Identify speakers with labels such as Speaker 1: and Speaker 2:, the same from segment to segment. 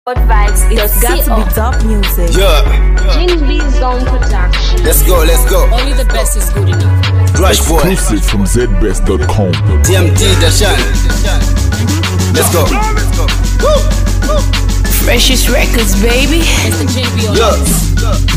Speaker 1: Vibes,
Speaker 2: It's got to be top music.
Speaker 3: Yeah.
Speaker 1: Gene B Zone Production.
Speaker 3: Let's go.
Speaker 4: Only the best is good enough.
Speaker 3: Rush boy.
Speaker 5: Exclusive from zbest.com.
Speaker 3: TMT Dashan. Let's go.
Speaker 2: Freshest Records, baby.
Speaker 4: It's the Gene B on
Speaker 3: Yeah.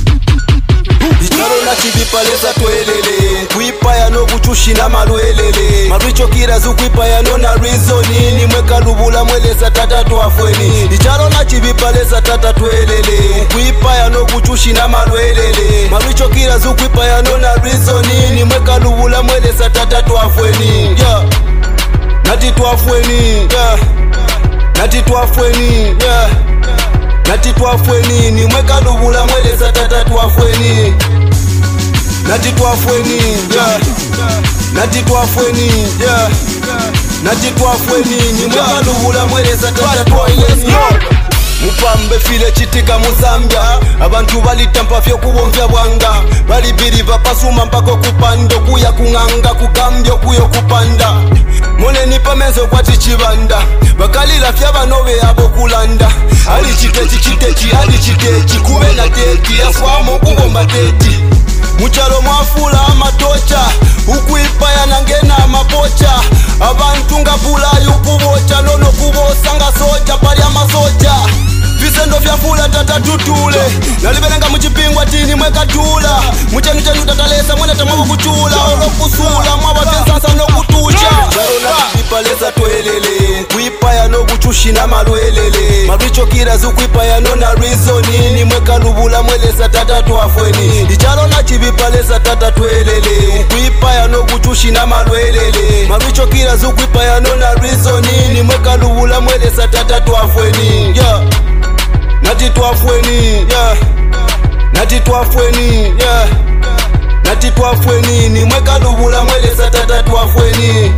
Speaker 3: Icharo na chibipalesa twelele kuipa yano kuchushina malwelele marichokira zukuipa yano na reasoni ni mweka lubula mweleza tata tuafweni icharo na chibipalesa tata twelele kuipa yano kuchushina malwelele marichokira zukuipa yano na reasoni ni mweka lubula mweleza tata tuafweni yeah. Nati tuafweni yeah. Nati tuafweni yeah. Nati tuafweni ni mweka lubula mweleza tata tuafweni Nati tuafweni yeah. Nati tuafweni yeah. Nati tuafweni ni mweka lubula mweleza tata tuafweni Mupambe file chitika muzambia abantu balitampa fyo kubomvya bwanga balibiri bapasuma mpako kupando kuya kunganga kugambyo kuyo kupanda Moneni pamezo kwati chibanda bakalila fya banobe abo kulanda ali chitechi kube na teti yafwamo kubomba teti Muchalo mwafula amatocha ukuipa yanangena amapocha abantu ngabula yukubocha nono kubosanga soja pali amasoja Visendo vya fula tata tutule Nalibelenga mchipingwa tini mweka tula Mchenu chenu tatalesa mwene tamwabu kuchula Olo kusula mwaba tensasa no kutucha Charo na kipipaleza tuelele Kuipa ya no kuchushi na maluelele Maricho kira zu kuipa ya no na reasoni Ni mweka lubula mweleza tata tuafweni Icharo na kipipaleza tata tuelele Kuipa ya no kuchushi na maluelele Maricho kira zu kuipa ya no na reasoni Ni mweka lubula mweleza tata tuafweni yeah. Nati tuafweni yeah. Nati tuafweni yeah. Nati tuafweni ni mweka lubula mweleza tata tuafweni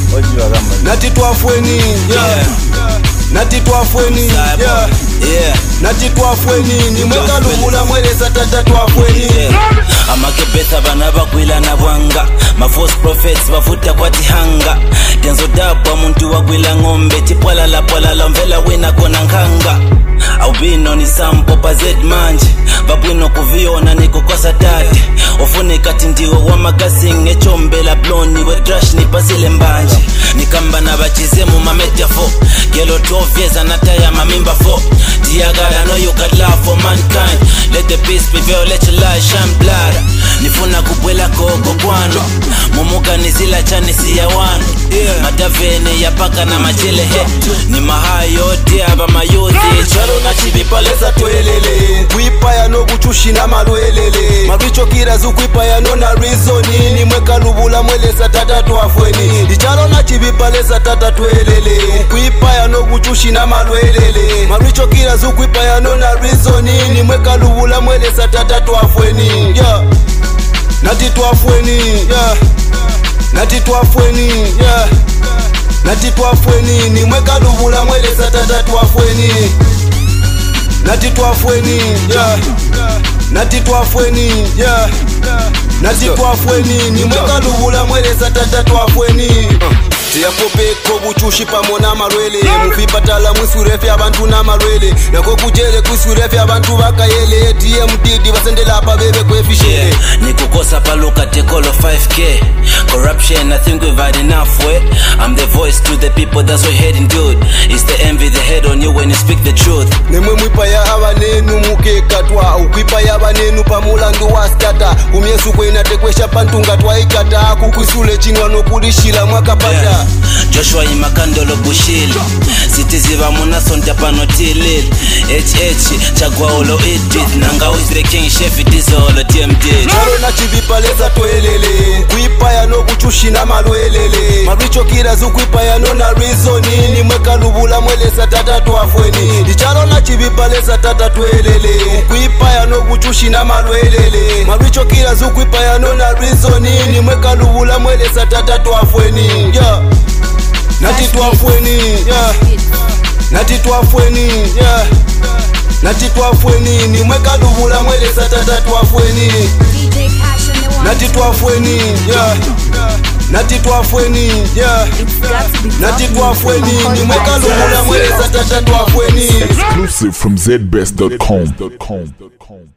Speaker 3: Nati tuafweni yeah. Nati tuafweni yeah. Nati tuafweni ni mweka lubula mweleza tata tuafweni
Speaker 6: amakebetha bana bakwila na bwanga ma false prophets bafuta kwatihanga denzo dabwa muntu wakwila ngombe tipwala mvela wena kona nkanga Aubino ni sampo pa zed manje Babwino kuviona ni kukosa tate Ofune kati ndiwo wa magasinge Chombe la bloni we drash ni pasile mbanje Nikamba na bachizemu ma metaphor Gelo 12 years anataya mamimba for Dear God I know you got love for mankind Let the peace prevail, let your light shine blood Nifuna kubwela koko kwano Mumuka nizila chani siya wano Madavene ya paka na majele he Ni mahayo diaba mayuthi
Speaker 3: Charo na chibipaleza tuelele Kuipa ya no kuchushi na maluelele Maricho kira zu kuipa ya no na reasoni Ni mweka lubula mweleza tata tuafweni Icharo na chibipaleza tata tuelele Kuipa ya no kuchushi na maluelele Maricho kira zu kuipa ya no na reasoni Ni mweka lubula mweleza tata tuafweni yeah. Nati tuafweni yeah. Nati tuafweni yeah. Nati tuafweni ni mweka lubula mweleza tata tuafweni Nati tuafweni yeah. Nati tuafweni yeah. Nati tuafweni ni mweka lubula mweleza tata tuafweni Tiyapopeko buchushi pamona marwele Mufipatala mwisurefe abantu na marwele Nako kujele kusurefe abantu bakayele TMDD basendela hapa bebe kwefishele
Speaker 6: Nikukosa paluka tekolo 5K Corruption I think we've had enough way I'm the voice to the people that's what heading dude It's the envy they head on you when you speak the truth
Speaker 3: Nemwe mwipa ya abanenu mukekatwa Ukwipa ya abanenu pamulandu waskata Kumyesu kwena tekwesha pantunga twaikata Kukusule chinwa no kulishila mwakapata
Speaker 6: Joshua imakandolo bushili Sitiziva munasonta panotilil HH chagwa olo edit Nanga is the king chef it is all a TMD
Speaker 3: Charo na chibipaleza tuelele Kuipa ya no kuchushi na maluelele Maricho kira zu kuipa ya no na reasoni Ni mweka lubula mweleza tata tuafweni Icharo na chibipaleza tata tuelele Kuipa ya no kuchushi na maluelele Maricho kira zu kuipa ya no na reasoni Ni mweka lubula mweleza tata tuafweni yeah. Nati tuafweni yeah. Nati tuafweni yeah. Nati tuafweni ni mweka lubula mweleza tata tuafweni
Speaker 1: DJ Cash on the one.
Speaker 3: Nati tuafweni yeah. nati twafweni yeah. Nati twafweni nimweka lubula mweleza tata twafweni.
Speaker 5: Exclusive from zbest.com.